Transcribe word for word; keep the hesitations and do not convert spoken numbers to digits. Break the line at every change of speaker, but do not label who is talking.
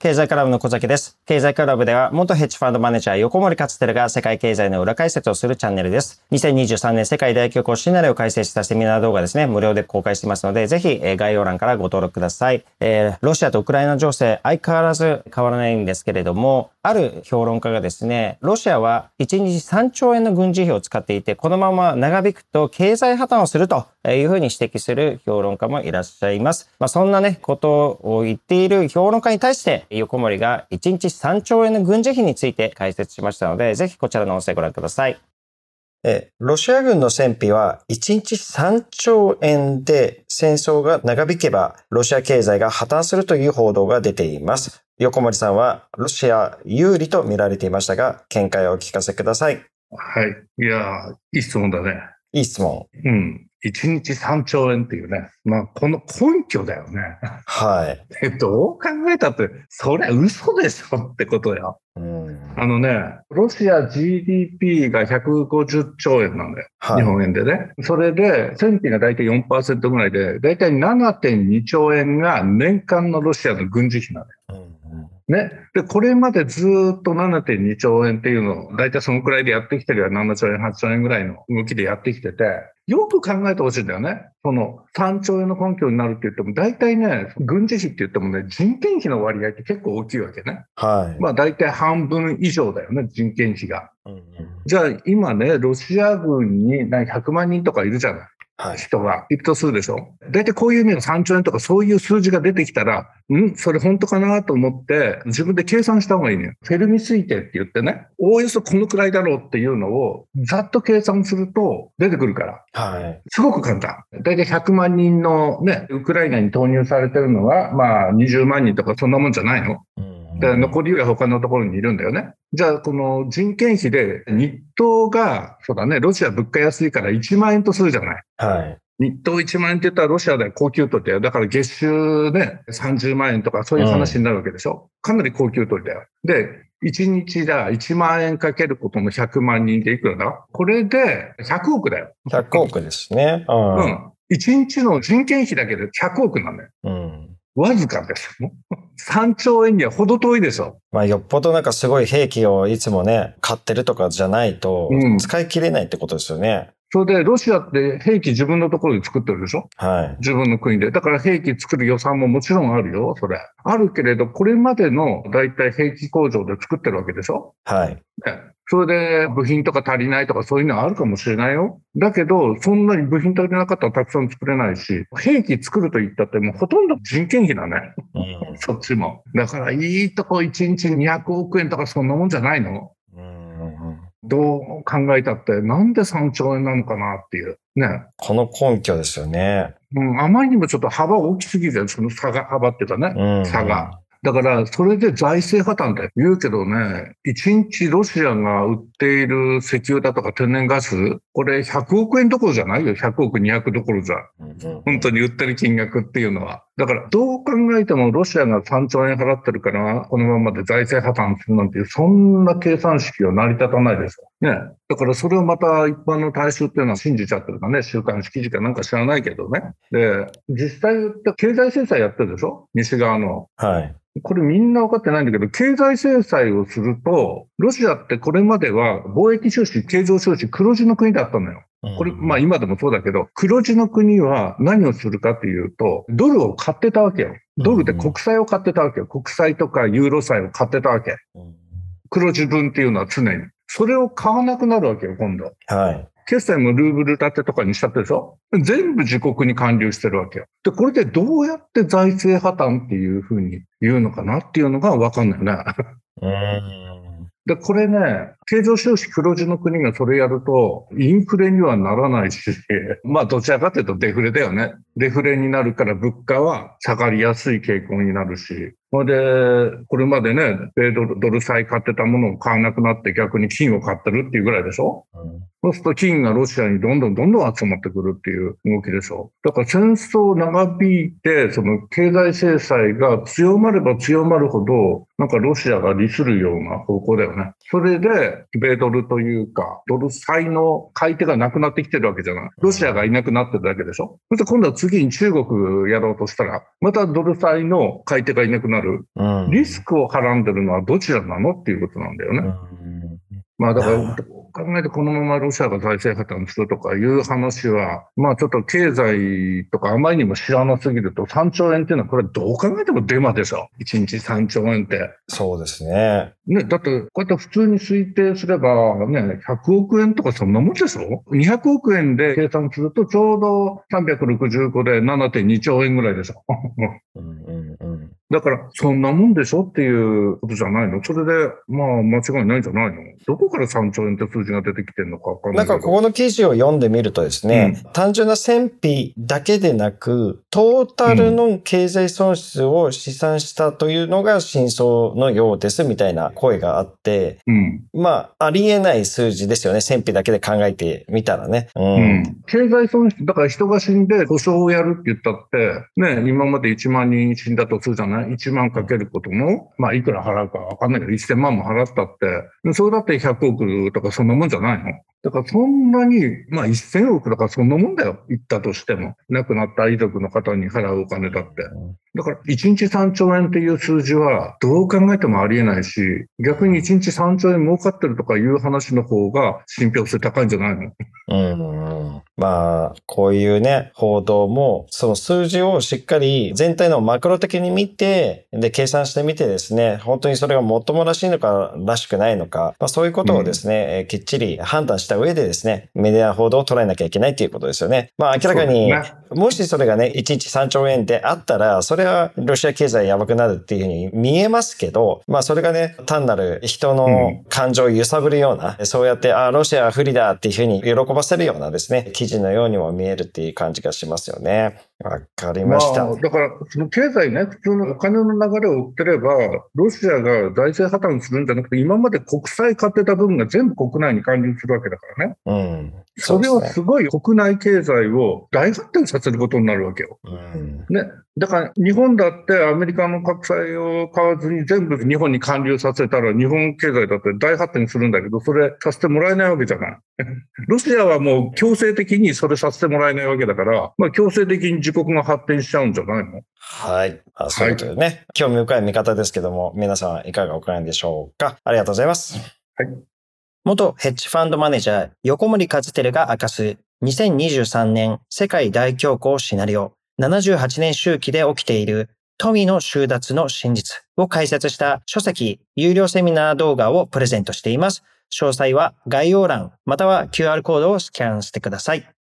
経済クラブの小崎です。経済クラブでは元ヘッジファンドマネージャー横森勝輝が世界経済の裏解説をするチャンネルです。にせんにじゅうさんねん世界大恐慌シナリオを解説したセミナー動画ですね、無料で公開していますので、ぜひ概要欄からご登録ください。えー、ロシアとウクライナ情勢相変わらず変わらないんですけれども、ある評論家がですね、ロシアはいちにちさんちょうえんの軍事費を使っていて、このまま長引くと経済破綻をするというふうに指摘する評論家もいらっしゃいます。まあ、そんなね、ことを言っている評論家に対して、横森がいちにちさんちょうえんの軍事費について解説しましたので、ぜひこちらの音声ご覧ください。え、ロシア軍の戦費はいちにちさんちょうえんで戦争が長引けばロシア経済が破綻するという報道が出ています。横森さんはロシア有利と見られていましたが、見解をお聞かせください。
はい。いや、いい質問だね。
いい質問。
うん。いちにちさんちょうえんっていうね。まあ、この根拠だよね。
はい。
え、どう考えたって、それ嘘でしょってことよ。うん、あのね、ロシア ジーディーピー がひゃくごじゅっちょうえんなんだよ。はい、日本円でね。それで、戦費がだいたい よんパーセント ぐらいで、だいたい ななてんにちょうえんが年間のロシアの軍事費なんだよ。うんね。で、これまでずっと ななてんにちょうえんっていうのを、だいたいそのくらいでやってきてるよ。ななちょうえん、はちちょうえんぐらいの動きでやってきてて、よく考えてほしいんだよね。そのさんちょうえんの根拠になるって言っても、だいたいね、軍事費って言ってもね、人件費の割合って結構大きいわけね。はい。まあだいたい半分以上だよね、人件費が。うんうん、じゃあ今ね、ロシア軍にひゃくまんにんとかいるじゃない。はい、人がいるとするでしょ。だいたいこういうね、さんちょうえんとかそういう数字が出てきたら、んそれ本当かなと思って自分で計算した方がいいのよ。フェルミ推定って言ってね、おおよそこのくらいだろうっていうのをざっと計算すると出てくるから。はい。すごく簡単。だいたいひゃくまんにんのね、ウクライナに投入されてるのは、まあにじゅうまんにんとかそんなもんじゃないの。で残りは他のところにいるんだよね。じゃあ、この人件費で日当が、そうだね、ロシア物価安いからいちまんえんとするじゃない。はい。日当いちまんえんって言ったらロシアでは高給取りだよ。だから月収ね、さんじゅうまんえんとかそういう話になるわけでしょ。うん、かなり高給取りだよ。で、いちにちだ、いちまんえんかけることのひゃくまんにんでいくらだ？これでひゃくおくだよ。
ひゃくおくですね。うん。
うん。いちにちの人件費だけでひゃくおくなんだよ。うん。わずかですよ。さんちょうえんにはほど遠いでしょ。
まあよっぽどなんかすごい兵器をいつもね、買ってるとかじゃないと、使い切れないってことですよね。
うん、それでロシアって兵器自分のところで作ってるでしょ。はい。自分の国で。だから兵器作る予算ももちろんあるよ、それ。あるけれど、これまでのだいたい兵器工場で作ってるわけでしょ。はい。ね。それで部品とか足りないとかそういうのはあるかもしれないよ。だけど、そんなに部品足りなかったらたくさん作れないし、兵器作ると言ったってもうほとんど人件費だね。うん、そっちも。だからいいとこいちにちにひゃくおくえんとかそんなもんじゃないの？うん、どう考えたってなんでさんちょうえんなのかなっていう。ね。
この根拠ですよね。
うん、あまりにもちょっと幅大きすぎる、その差が、幅っていうかね、うんうん、差が。だから、それで財政破綻って言うけどね、いちにちロシアが売っている石油だとか天然ガス、これひゃくおくえんどころじゃないよ。ひゃくおく、にひゃくどころじゃ。本当に売ってる金額っていうのは。だから、どう考えてもロシアがさんちょうえん払ってるから、このままで財政破綻するなんていう、そんな計算式は成り立たないですよ。ね。だから、それをまた一般の大衆っていうのは信じちゃってるかね、週刊誌記事かなんか知らないけどね。で、実際言って経済制裁やってるでしょ？西側の。はい。これみんな分かってないんだけど、経済制裁をすると、ロシアってこれまでは貿易収支、経常収支、黒字の国だったのよ。これ、まあ今でもそうだけど、黒字の国は何をするかっていうと、ドルを買ってたわけよ。ドルで国債を買ってたわけよ。国債とかユーロ債を買ってたわけ。黒字分っていうのは常に。それを買わなくなるわけよ、今度。はい。決済もルーブル建てとかにしちゃってるでしょ？全部自国に還流してるわけよ。で、これでどうやって財政破綻っていうふうに言うのかなっていうのがわかんないね。うーん。で、これね、経常収支黒字の国がそれやると、インフレにはならないし、まあどちらかというとデフレだよね。デフレになるから物価は下がりやすい傾向になるし、それで、これまでね、米ドル、ドル債買ってたものを買わなくなって逆に金を買ってるっていうぐらいでしょ？うん、そうすると金がロシアにどんどんどんどん集まってくるっていう動きでしょ。だから戦争長引いて、その経済制裁が強まれば強まるほど、なんかロシアが利するような方向だよね。それで、 で米ドルというか、ドル債の買い手がなくなってきてるわけじゃない。ロシアがいなくなってるだけでしょ。そして今度は次に中国やろうとしたら、またドル債の買い手がいなくなる。うん、リスクをはらんでるのはどちらなのっていうことなんだよね。うん、まあだから、考えてこのままロシアが財政破綻するとかいう話は、まあちょっと経済とかあまりにも知らなすぎるとさんちょうえんっていうのはこれどう考えてもデマでしょ。いちにちさんちょうえんって。
そうですね。
ね、だってこうやって普通に推定すればね、ひゃくおくえんとかそんなもんでしょ。にひゃくおくえんで計算するとちょうどさんびゃくろくじゅうごで ななてんにちょうえんぐらいでしょ。うんうんうん、だから、そんなもんでしょっていうことじゃないの。それで、まあ、間違いないんじゃないの。どこからさんちょうえんって数字が出てきてるのかわかんないけど。
なんか、ここの記事を読んでみるとですね、うん、単純な戦費だけでなく、トータルの経済損失を試算したというのが真相のようですみたいな声があって、うん、まあ、ありえない数字ですよね。戦費だけで考えてみたらね。うん。うん、
経済損失、だから人が死んで保証をやるって言ったって、ね、今までいちまんにん死んだとするじゃない ?いちまんかけることも、まあ、いくら払うかわかんないけど、せんまんも払ったって、それだってひゃくおくとかそんなもんじゃないの。だからそんなに、まあせんおくとかそんなもんだよ。言ったとしても。亡くなった遺族の方に払うお金だって。だからいちにちさんちょうえんっていう数字はどう考えてもありえないし、逆にいちにちさんちょうえん儲かってるとかいう話の方が信憑性高いんじゃないの？
うん、まあ、こういうね、報道も、その数字をしっかり全体のマクロ的に見て、で、計算してみてですね、本当にそれがもっともらしいのからしくないのか、まあそういうことをですね、うん、きっちり判断した上でですね、メディア報道を捉えなきゃいけないということですよね。まあ明らかに、ね、もしそれがね、いちにちさんちょうえんであったら、それはロシア経済やばくなるっていうふうに見えますけど、まあそれがね、単なる人の感情を揺さぶるような、うん、そうやって、あ、ロシアは不利だっていうふうに喜ばせるようなですね、記事のようにも見えるっていう感じがしますよね。わかりました。
まあ、だから、その経済ね、普通のお金の流れを追ってれば、ロシアが財政破綻するんじゃなくて、今まで国債買ってた分が全部国内に還流するわけだからね。うん。それをすごい国内経済を大発展させることになるわけよ。うん。ね。だから、日本だってアメリカの国債を買わずに全部日本に還流させたら、日本経済だって大発展するんだけど、それさせてもらえないわけじゃない。ロシアはもう強制的にそれさせてもらえないわけだから、まあ強制的に自国が発展しちゃうんじゃないの？
はい。あ、そういうことでね、はい。興味深い見方ですけども、皆さんいかがお考えでしょうか？ありがとうございます。はい。元ヘッジファンドマネージャー、横森和輝が明かすにせんにじゅうさんねん世界大恐慌シナリオ、ななじゅうはちねん周期で起きている富の収奪の真実を解説した書籍、有料セミナー動画をプレゼントしています。詳細は概要欄または キューアール コードをスキャンしてください。